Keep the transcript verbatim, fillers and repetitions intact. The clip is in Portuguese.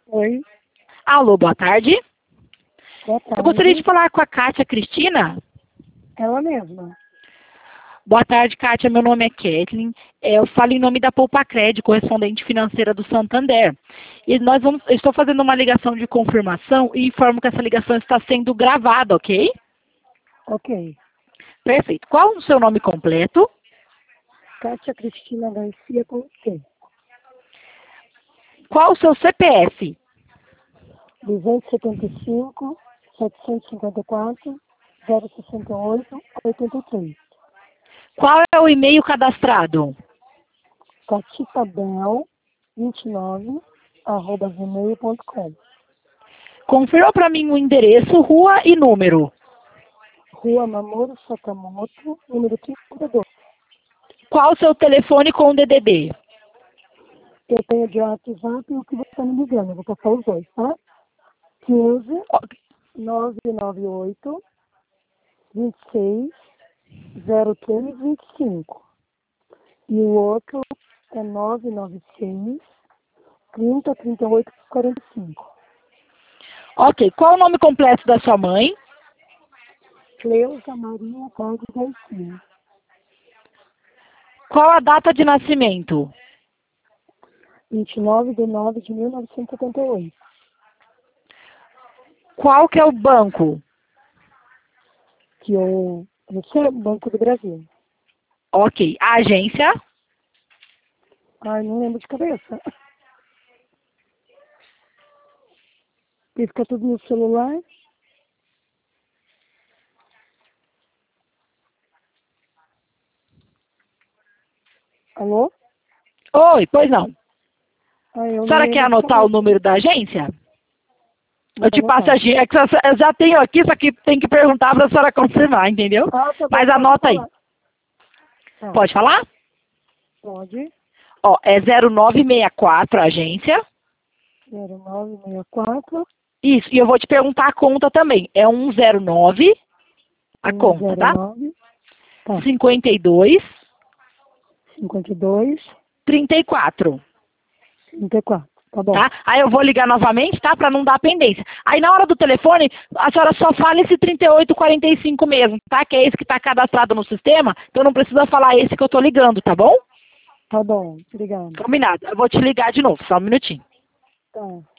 Oi, Alô, boa tarde. boa Eu gostaria de tarde. falar com a Kátia Cristina. Ela mesma. Boa tarde, Kátia. Meu nome é Kathleen. É, Eu falo em nome da Poupacred, correspondente financeira do Santander. E nós vamos, eu estou fazendo uma ligação de confirmação e informo que essa ligação está sendo gravada, ok? Ok. Perfeito. Qual o seu nome completo? Kátia Cristina Garcia com C. Qual o seu C P F? duzentos e setenta e cinco, setecentos e cinquenta e quatro, zero sessenta e oito, oitenta e três. Qual é o e-mail cadastrado? Catitabel vinte e nove, arroba gmail ponto com. Confirma para mim o endereço, rua e número. Rua Mamoru Sakamoto, número trinta e dois. Qual o seu telefone com o D D D? Eu tenho de WhatsApp e o que você está me ligando. Eu vou passar os dois, tá? quinze, nove nove oito, vinte e seis, zero três vinte e cinco. E o outro é nove nove seis, trinta, trinta e oito, quarenta e cinco. Ok. Qual o nome completo da sua mãe? Cleusa Maria Tarde Garcia. Qual a data de nascimento? vinte e nove de nove de mil novecentos e setenta e oito. Qual que é o banco? Que eu recebo Banco do Brasil. Ok. A agência? Ai, não lembro de cabeça. Porque fica tudo no celular. Alô? Oi, pois não. Ai, eu A não senhora quer lembro de anotar o cabeça. número da agência? Eu Vou te passo a anotar. agência. É que eu eu já tenho aqui, só que tem que perguntar para a senhora confirmar, entendeu? Ah, tá bom, Mas pode anota aí. falar. Tá, Pode falar? pode. Ó, é zero nove seis quatro a agência. zero nove seis quatro, Isso, e eu vou te perguntar a conta também. É um zero nove a conta, tá? nove, tá. cinquenta e dois, cinquenta e dois, trinta e quatro. trinta e quatro. Tá bom. Tá? Aí eu vou ligar novamente, tá? Pra não dar pendência. Aí na hora do telefone, a senhora só fala esse trinta e oito quarenta e cinco mesmo, tá? Que é esse que tá cadastrado no sistema, então não precisa falar esse que eu tô ligando, tá bom? Tá bom. Obrigada. Combinado. Eu vou te ligar de novo, só um minutinho. Tá.